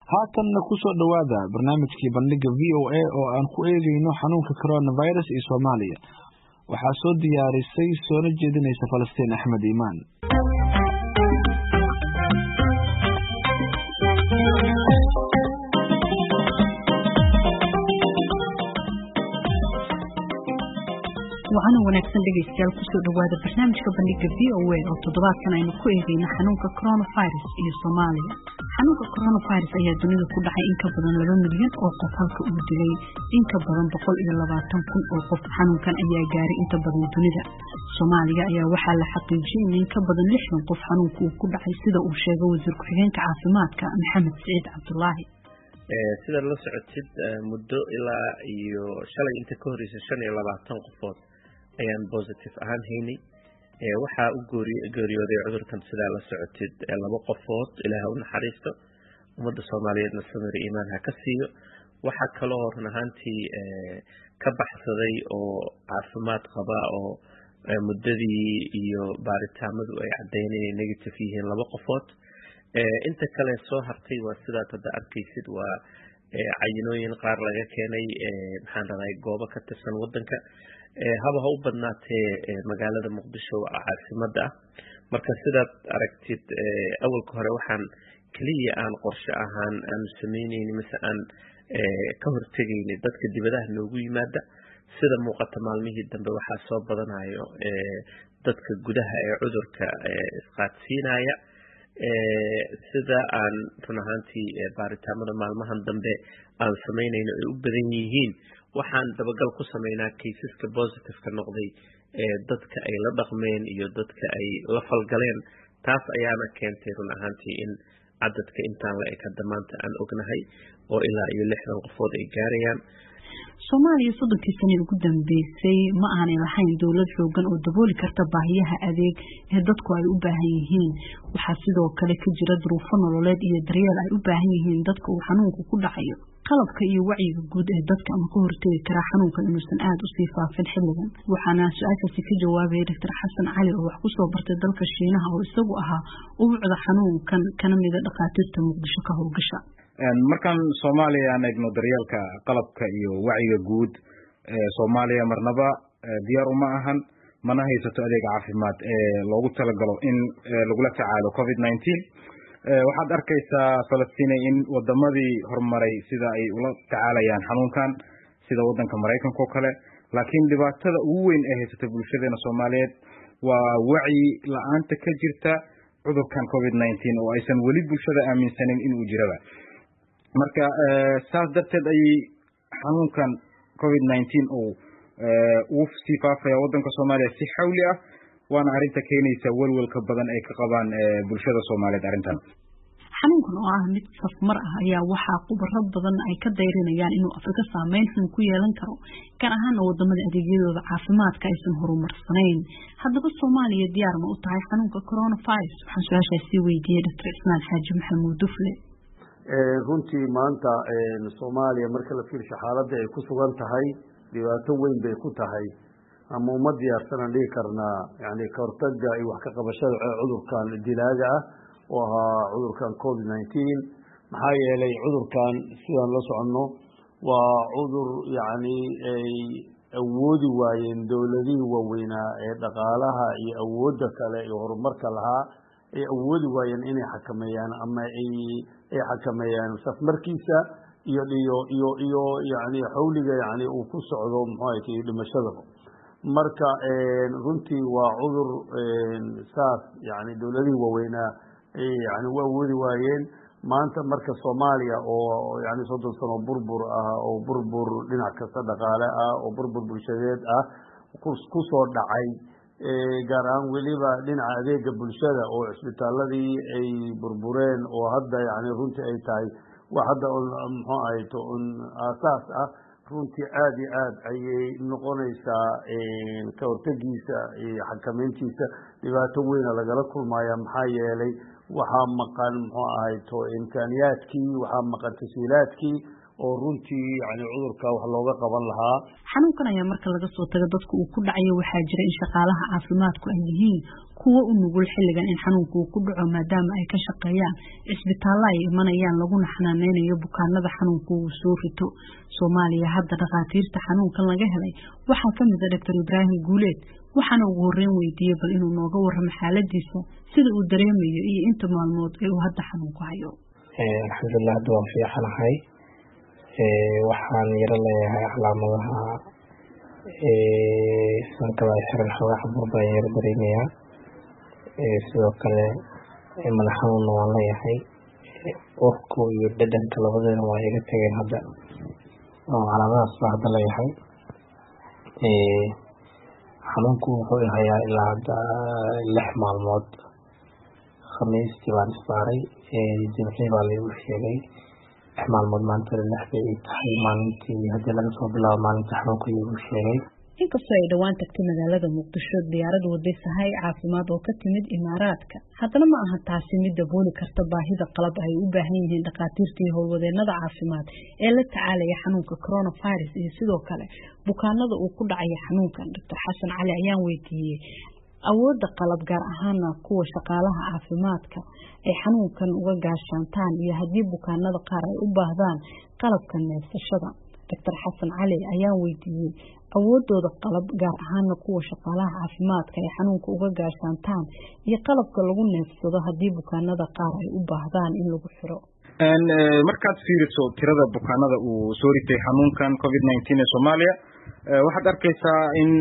haatanna ku soo dhawaada barnaamijkii bandhiga VOA oo aan ku eegayno xanuunka coronavirus ee Soomaaliya. Waxaa soo diyaarisay soona jeedinaysa Falastiin Axmed Iimaan. waxaana wanaagsan dhegeystayaal ku soo dhawaada barnaamijka bandhiga VOA oo toddobaadkan aynu ku eegayno xanuunka coronavirus iyo Soomaaliya. xanuunka coronavirus ayaa dunida ku dhacay in ka badan 2 milyan oo qof halka uu dilay in ka badan 120,000 oo qof. xanuunkan ayaa gaaray inta badan dunida. Soomaaliya ayaa waxaa la xaqiijiyay in ka badan 60 qof xanuunku uu ku dhacay sida uu sheegay wasiir ku-xigeenka caafimaadka Maxamed Saciid Cabdullaahi. sida la socotid muddo ilaa iyo shalay inta ka horeysay 25 qofood ayaan positive ahaan haynay. waxaa u geeriyooday cudurkan sida la socotid 2 qofood. Ilaahay u naxariisto, ummadda Soomaaliyeedna samir iimaan ha ka siiyo. waxa kale oo run ahaantii ka baxsaday oo caafimaad qaba oo muddadii iyo baaritaamadu ay cadeynayeen negative yihiin 2 qofood. inta kale soo hartay waa sidaad hadda arkaysid waa cayinooyin qaar laga keenay maxaan raday goobo ka tirsan wadanka haba ha u badnaatee magaalada Muqdisho caasimadda ah. marka sidaad aragtid awalka hore waxaan kaliya aan qorshe ahaan aan sameynaynin mise aan ka hortagaynin dadka dibadaha noogu yimaada. sida muuqata maalmihii dambe waxaa soo badanayo dadka gudaha ee cudurka isqaadsiinaya. sida aan run ahaantii baaritaamada maalmahan dambe aan sameynayno ay u badan yihiin, waxaan dabagal ku sameynaa kaysaska positive-ka noqday dadka ay la dhaqmeen iyo dadka ay la falgaleen. taas ayaana keentay run ahaantii in cadadka intaan la eg hadda maanta aan ognahay oo ilaa iyo 60 qofood ay gaarayaan. Soomaaliya 30 sano ugu dambeysay ma aanay lahayn dawlad xoogan oo dabooli karta baahiyaha adeeg ee dadku ay u baahan yihiin. waxaa sidoo kale ka jira duruufo nololeed iyo daryeel ay u baahan yihiin dadka uu xanuunku ku dhacayo. qalabka iyo wacyiga guud ee dadka ma ka hortagi kara xanuunkan inuusan aad u sii faafin xilligan. waxaana su-aashaasi ka jawaabay Dr. Xasan Cali oo wax ku soo bartay dalka Shiinaha oo isagu ahaa ubuucda xanuunkan kana mid ah dhaqaatiirta Muqdisho ka howlgasha. markaan Soomaaliya aan eegno daryeelka qalabka iyo wacyiga guud Soomaaliya marnaba diyaar uma ahan, mana haysato adeeg caafimaad loogu talagalo in lagula tacaalo COVID-19. waxaad arkaysaa Falastiin in wadamadii horumaray sida ay ula tacaalayaan xanuunkan sida wadanka Mareykanka oo kale, laakiin dhibaatada ugu weyn ee haysata bulshadeena Soomaaliyeed waa wacyi la'aanta ka jirta cudurkan COVID-19 oo aysan weli bulshada aaminsanin inuu jiraba. marka saas darteed ay xanuunkan COVID-19 uu sii faafaya wadanka Soomaaliya si xawli ah, waana arinta keenaysa walwalka badan ay ka qabaan bulshada Soomaaliyeed arintan. xanuunkan oo ah mid safmar ah ayaa waxaa khubaro badan ay ka dayrinayaan inuu Afrika saameyn xun ku yeelan karo, gaar ahaan wadamada adeegyadooda caafimaadka aysan horumarsanayn. haddaba Soomaaliya diyaar ma u tahay xanuunka coronavirus? waxaan su-aashaasi weydiiyey Dr. Ismaan Xaaji Maxamuud Dufle. runtii maanta Soomaaliya marka la fiirsho xaaladda ay ku sugan tahay dhibaato weyn bay ku tahay, ama uma diyaarsanaan dhihi karnaa yani ka hortagga iyo wax ka qabashada cudurkan dilaaga ah oo ahaa cudurkan COVID-19. maxaa yeelay cudurkan sidaan la soconno waa cudur yani ay awoodi waayeen dowladihii waaweynaa ee dhaqaalaha iyo awoodda kale iyo horumarka lahaa ay awoodi waayeen inay xakameeyaan ama ay xakameeyaan safmarkiisa iyo yani xawliga yani uu ku socdo muxuu dhimashada. marka runtii waa cudur saas yani dowladihii waaweynaa yani u awoodi waayeen. maanta marka Soomaaliya oo yani 30 sano burbur ah oo burbur dhinac kasta dhaqaale ah oo burbur bulshadeed ah ku soo dhacay, gaar ahaan weliba dhinaca adeega bulshada oo isbitaaladii ay burbureen oo hadda yani runtii ay tahay wax hadda muxuu ahayto aasaas ah. runtii aad iyo aad ayay noqonaysaa ka hortagiisa iyo xakameyntiisa dhibaato weyna lagala kulmaya. maxaa yeelay waxaa maqan muxuu ahayto imkaaniyaadkii, waxaa maqan tashiilaadkii oo runtii yani cudurka wax looga qaban lahaa. Xanuunkan ayaa marka laga soo tago dadku uu ku dhacayo waxaa jira in shaqaalaha caafimaadku ay yihiin kuwa u nugul xilligan in xanuunku uu ku dhaco maadaama ay ka shaqeeyaan isbitaalada ay imanayaan laguna xanaaneynayo bukaanada xanuunku uu soo rito. Soomaaliya hadda dhaqaatiirta xanuunkan laga helay waxaa ka mid ah Dr. Ibrahim Guuleed waxaana ugu horreyn weydiiyay bal inuu nooga warramo xaaladiisa sida uu dareemayo iyo inta maalmood ee uu hadda xanuunku hayo. Alxamdulillah hadda waan fiicanahay. waxaan yara leeyahay calaamadaha sankada ay xiran xoogaa xabuur baan yara dareemayaa. sidoo kale madax xanuunna waan leeyahay. urku iyo dhadhanka labadeena waa iga tageen hadda oo calaamadahaas baa hadda leeyahay. xanuunku wuxuu hayaa ilaa hadda 6 maalmood. khamiistii baan isbaaray jimcihii baa laygu sheegay 6 maalmood maanta 6 bay tahay maalintii haddii laga soo bilaabo maalinta xanuunka laygu sheegay. inkastoo ay dhawaan tagtay magaalada Muqdisho diyaarad waday sahay caafimaad oo ka timid Imaaraadka haddana ma aha taasi mid dabooli karta baahida qalab ay u baahan yihiin dhaqaatiirta iyo howlwadeennada caafimaad ee la tacaalaya xanuunka coronavirus iyo sidoo kale bukaanada uu ku dhacay xanuunkan. Dr. Xasan Cali ayaan weydiiyay awoodda qalab gaar ahaan kuwa shaqaalaha caafimaadka ay xanuunkan uga gaashaantaan iyo haddii bukaanada qaar ay u baahdaan qalabka neefsashada. Dr. Xasan Cali ayaan weydiiyay awoodooda qalab gaar ahaan kuwa shaqaalaha caafimaadka ay xanuunka uga gaashaantaan iyo qalabka lagu neefsado haddii bukaanada qaar ay u baahdaan in lagu xiro. markaad fiiriso tirada bukaanada uu soo ritay xanuunkan COVID-19 ee Soomaaliya waxaad arkaysaa in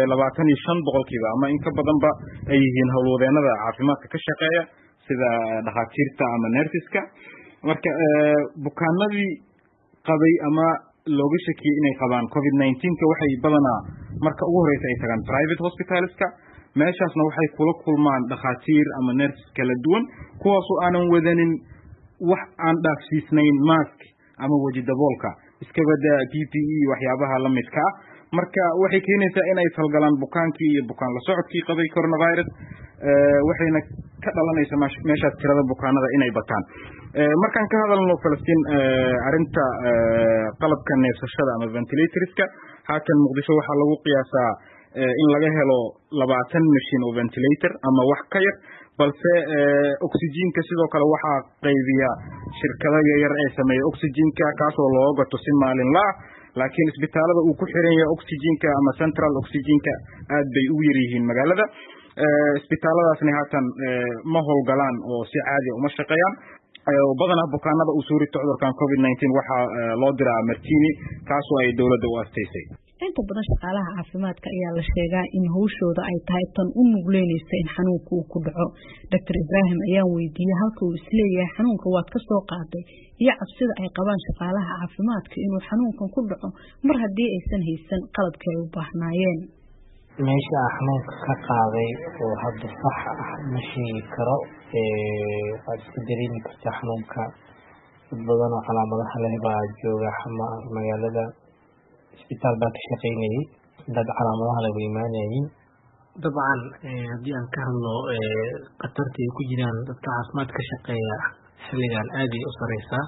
25% ama in ka badanba ay yihiin howlwadeennada caafimaadka ka shaqeeya sida dhaqaatiirta ama nurseska. marka bukaanadii qabay ama looga shakiyay inay qabaan COVID-19 waxay badanaa marka ugu horeysa ay tagaan private hospitalska. meeshaasna waxay kula kulmaan dhaqaatiir ama nurses kala duwan kuwaas oo aanan wadanin wax aan dhaafsiisnayn mask ama waji daboolka iska bada PPE waxyaabaha la midka ah. marka waxay keenaysaa in ay talgalaan bukaankii iyo bukaan la socodkii qabay coronavirus waxayna ka dhalanaysaa meeshaas tirada bukaanada inay bataan. markaan ka hadalno Falastiin arinta qalabka neefsashada ama ventilatorska haatan Muqdisho waxaa lagu qiyaasaa in laga helo 20 machine oo ventilator ama wax ka yar balse oxygenka sidoo kale waxaa qaybiya shirkadaha yar ee sameeya oxygenka kaas oo loo gato si maalinle ah laakiin isbitaalada uu ku xiran yahay oxygenka ama central oxygenka aad bay u yar yihiin magaalada. isbitaaladaasna haatan ma howlgalaan oo si caadi uma shaqeeyaan. badanaa bukaanada uu soo rito cudurkan COVID-19 waxaa loo diraa Martini kaas oo ay dawladda u asteysay. inta badan shaqaalaha caafimaadka ayaa la sheegaa in hawshooda ay tahay tan u nugleynaysa in xanuunku uu ku dhaco. Dr. Ibrahim ayaan weydiiyay halka uu isleeyahay xanuunka waad ka soo qaaday iyo cabsida ay qabaan shaqaalaha caafimaadka inuu xanuunkan ku dhaco mar haddii aysan haysan qalabkii ay u baahnaayeen. meesha xanuunka ka qaaday oo hadda sax ah ma sheegi karo. waad iska dareemi kartaa xanuunka dad badan oo calaamadaha leh baa jooga magaalada isbitaal baa ka shaqeynayay dad calaamadaha lagu imaanayeen. dabcan haddii aan ka hadlo khatarta ay ku jiraan dadka caafimaad ka shaqeeya xilligan aad ay u sareysaa.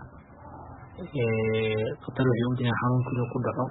khatar waxay u jiraan xanuunka inuu ku dhaco.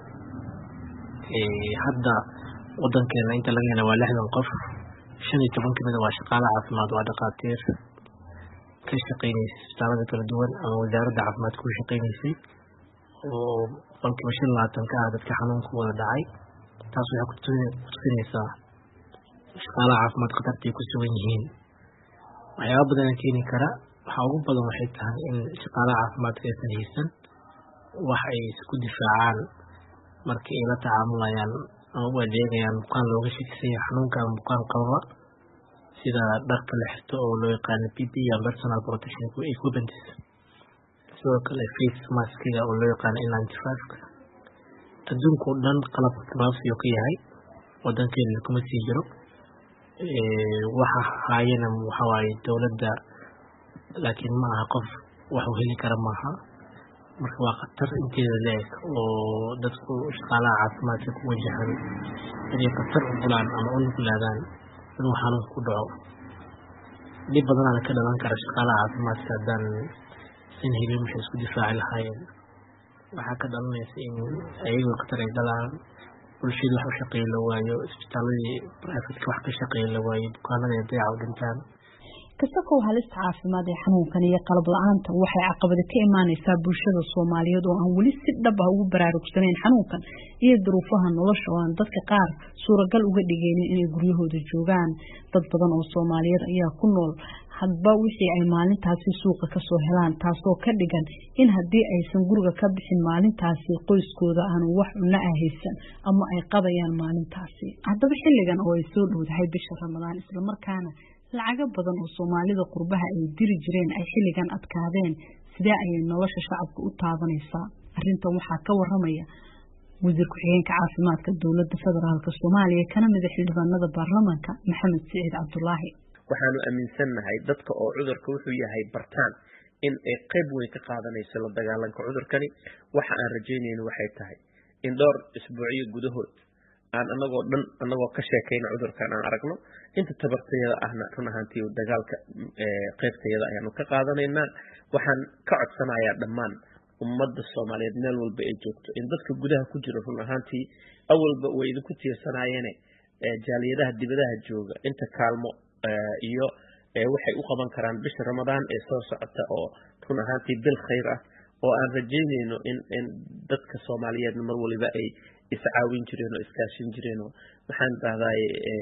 hadda wadankeena inta laga hela waa 60 qof 15 kamida waa shaqaale caafimaad waa dhaqaatiir ka shaqeynaysa isbitaalada kala duwan ama wasaaradda caafimaadka ku shaqeynaysay oo qolkiiba 25 ka ah dadka xanuunka wada dhacay. taas waxay ku tusinaysaa shaqaalaha caafimaad khatartay ku sugan yihiin. waxyaaba badan keeni kara waxaa ugu badan waxay tahay in shaqaalaha caafimaadka aysan haysan wax ay isku difaacaan markii ay la tacaamulayaan ama u adeegayaan bukaan looga shakisan yahay xanuunka ama bukaan qaba sida dharka la xirto oo loo yaqaano PPE ama personal protection equipment. sidoo kale face maskiga oo loo yaqaano N95. adduunka oo dhan qalabka gabaabsiyo ka yahay wadankeena kuma sii jiro. waxa haayana waxa waaye dawladda laakiin ma aha qof wax uu heli kara maaha. marka waa khatar inteeda leeg oo dadku shaqaalaha caafimaadka ku wajahan inay khatar u bulaan ama u nuglaadaan inuu xanuunka ku dhaco. dhib badanaana ka dhalan kara shaqaalaha caafimaadka haddaan sin helin waxay isku difaaci lahaayeen. waxaa ka dhalanaysa in ayagoo khatar ay galaan, bulshada wax u shaqeeya la waayo, isbitaaladii baraafitka wax ka shaqeeya la waayo, bukaanada ay dayaca u dhintaan. kasakow halista caafimaad ee xanuunkan iyo qalab la-aanta waxay caqabada ka imaanaysaa bulshada Soomaaliyeed oo aan weli si dhab ah ugu baraarugsanayn xanuunkan iyo duruufaha nolosha oo aan dadka qaar suuragal uga dhigaynin inay guryahooda joogaan. dad badan oo Soomaaliyeed ayaa ku nool hadba wixii ay maalintaasi suuqa ka soo helaan, taasoo ka dhigan in haddii aysan guriga ka bixin maalintaasi qoyskooda aanu wax cunno ah haysan ama ay qabayaan maalintaasi. haddaba xilligan oo ay soo dhowdahay bisha Ramadaan isla markaana lacaga badan oo Soomaalida qurbaha ay diri jireen ay xilligan adkaadeen, sidee ayay nolosha shacabka u taabanaysaa? arrintan waxaa ka waramaya wasiir ku-xigeenka caafimaadka dowladda federaalka Soomaaliya kana mid ah xildhibaanada baarlamaanka Maxamed Siciid Cabdullaahi. waxaanu aaminsannahay dadka oo cudurka wuxuu yahay bartaan in ay qayb weyn ka qaadanayso la dagaalanka cudurkani. waxa aan rajaynayno waxay tahay in dhowr isbuucyo gudahood aan anagoo ka sheekayna cudurkan aan aragno inta tabartayada ahna run ahaantii dagaalka qaybtayada ayaanu ka qaadanaynaa. waxaan ka codsanayaa dhammaan ummadda Soomaaliyeed meel walba ay joogto in dadka gudaha ku jira run ahaantii awalba way idinku tiirsanaayeen jaaliyadaha dibadaha jooga inta kaalmo iyo waxay u qaban karaan bisha Ramadaan ee soo socota oo run ahaantii bil khayr ah oo aan rajaynayno in dadka Soomaaliyeed mar waliba ay iscaawin jireen oo iskaashin jireen oo waxaan dhahday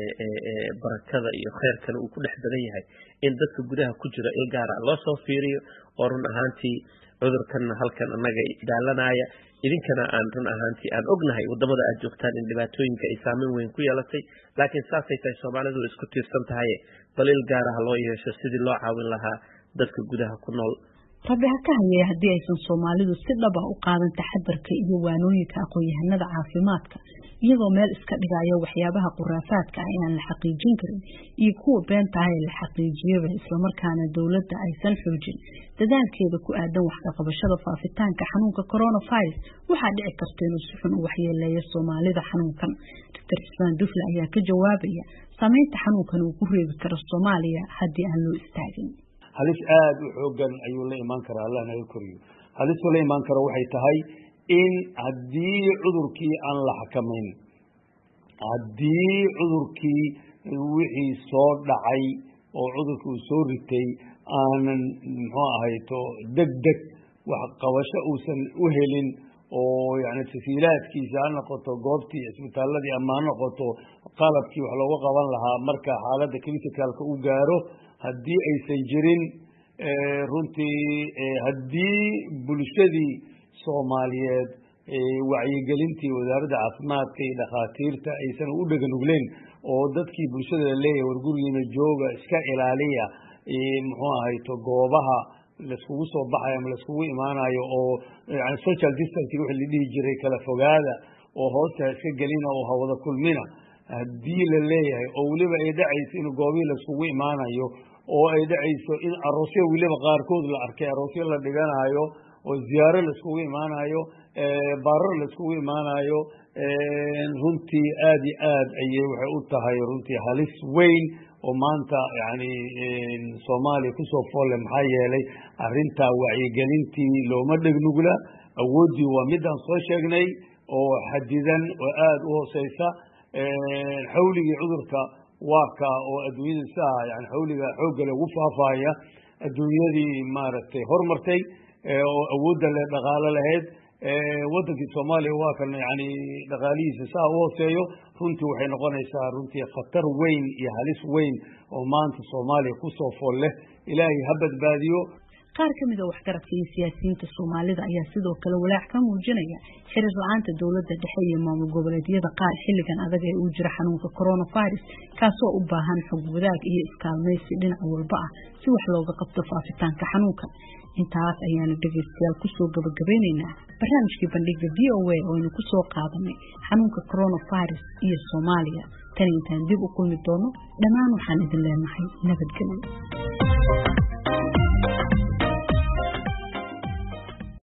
barakada iyo khayrkana uu ku dhex badan yahay in dadka gudaha ku jira il gaar ah loo soo fiiriyo oo run ahaantii cudurkan halkan anaga daalanaya idinkana aan run ahaantii aan ognahay wadamada aad joogtaan in dhibaatooyinka ay saameyn weyn ku yeelatay, laakiin saasay tahay Soomaalidu isku tiirsan tahay bal il gaar ah loo yeesho sidii loo caawin lahaa dadka gudaha ku nool. rabbi ha ka hayay haddii aysan Soomaalidu si dhab ah u qaadan taxadarka iyo waanooyinka aqoon-yahanada caafimaadka iyadoo meel iska dhigaya waxyaabaha quraafaadka ah aan la xaqiijin karin iyo kuwa beenta ah ee la xaqiijiyaba, isla markaana dowladda aysan xoojin dadaalkeeda ku aadan wax ka qabashada faafitaanka xanuunka coronavirus, waxaa dhici karta inuu si xun u waxyeeleeyo Soomaalida xanuunkan. Dr. Xusaan Dufle ayaa ka jawaabaya saameynta xanuunkan uu ku reebi karo Soomaaliya haddii aan loo istaagin. halis aad u xoogan ayuu la imaan karaa, Allah naga koriyo. halis la imaan karo waxay tahay in haddii cudurkii aan la xakamayn, haddii cudurkii wixii soo dhacay oo cudurkii uu soo ritay aanan muxuu ahayto degdeg wax qabasho uusan u helin oo yani tasiilaadkiisa ha noqoto goobtii isbitaaladii ama ha noqoto qalabkii wax looga qaban lahaa marka xaaladda criticalka u gaaro, haddii aysan jirin runtii haddii bulshadii Soomaaliyeed wacyigelintii wasaaradda caafimaadka iyo dhakhaatiirta aysan u dhaganugleen oo dadkii bulshada la leeyahay war gurigiina jooga iska ilaaliya muxuu ahayto goobaha laiskugu soo baxayo ama laiskugu imaanayo oo yani social distancing wixii la dhihi jiray kala fogaada oo hoosta iska gelina oo hawada kulmina, haddii la leeyahay oo weliba ay dhacayso in goobihii laiskugu imaanayo oo ay dhacayso in aroosyo weliba qaarkood la arkay aroosyo la dhiganayo oo ziyaaro laiskugu imaanayo, baarar laiskugu imaanayo, runtii aad iyo aad ayay waxay u tahay runtii halis weyn oo maanta yani Soomaaliya kusoo foolle. maxaa yeelay arrintaa wacyigelintii looma dhegnugla, awooddii waa midaan soo sheegnay oo xadidan oo aad u hooseysa, xawligii cudurka waa ka oo adduunyada saa yani xawliga xoogga lagu faafaya adduunyadii maaragtay hormartay oo awoodda le dhaqaalo lahayd, wadankii Soomaaliya waa kan yani dhaqaalihiisa saa u hooseeyo. runtii waxay noqonaysaa runtii khatar weyn iyo halis weyn oo maanta Soomaaliya kusoo fool leh. Ilaahay ha badbaadiyo. qaar ka mid ah waxgaradka iyo siyaasiyiinta Soomaalida ayaa sidoo kale walaac ka muujinaya xiriir la'aanta dowladda dhexe iyo maamul goboleedyada qaar xilligan adag ee uu jira xanuunka coronavirus, kaasoo u baahan xog wadaag iyo iskaalmaysi dhinac walba ah si wax looga qabto faafitaanka xanuunka. intaas ayaanu dhegeystayaal kusoo gabagabeynaynaa barnaamijkii bandhiga VOA oo aynu kusoo qaadanay xanuunka coronavirus iyo Soomaaliya. tan intaan dib u kulmi doono dhammaan waxaan idin leenahay nabadgelyo.